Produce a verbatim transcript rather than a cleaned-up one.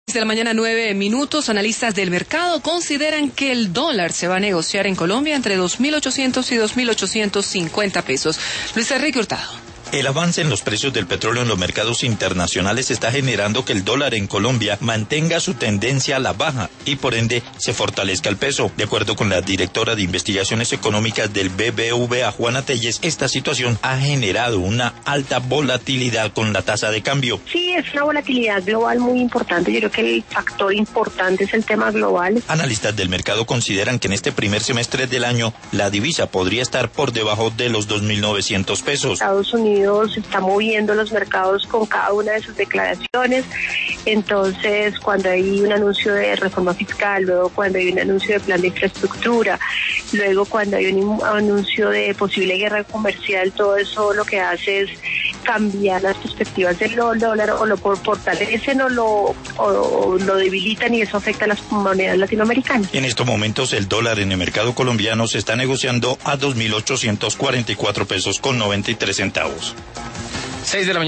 De la mañana, nueve minutos. Analistas del mercado consideran que el dólar se va a negociar en Colombia entre dos mil ochocientos y dos mil ochocientos cincuenta pesos. Luis Enrique Hurtado. El avance en los precios del petróleo en los mercados internacionales está generando que el dólar en Colombia mantenga su tendencia a la baja y por ende se fortalezca el peso. De acuerdo con la directora de investigaciones económicas del B B V A, Juana Telles, esta situación ha generado una alta volatilidad con la tasa de cambio. Sí, es una volatilidad global muy importante. Yo creo que el factor importante es el tema global. Analistas del mercado consideran que en este primer semestre del año la divisa podría estar por debajo de los dos mil novecientos pesos. Estados Unidos se está moviendo los mercados con cada una de sus declaraciones. Entonces, cuando hay un anuncio de reforma fiscal, luego cuando hay un anuncio de plan de infraestructura, luego cuando hay un anuncio de posible guerra comercial, todo eso lo que hace es cambiar las perspectivas del dólar, o lo fortalecen o lo, o, o lo debilitan, y eso afecta a las monedas latinoamericanas. En estos momentos el dólar en el mercado colombiano se está negociando a dos mil ochocientos cuarenta y cuatro pesos con noventa y tres centavos. seis de la mañana.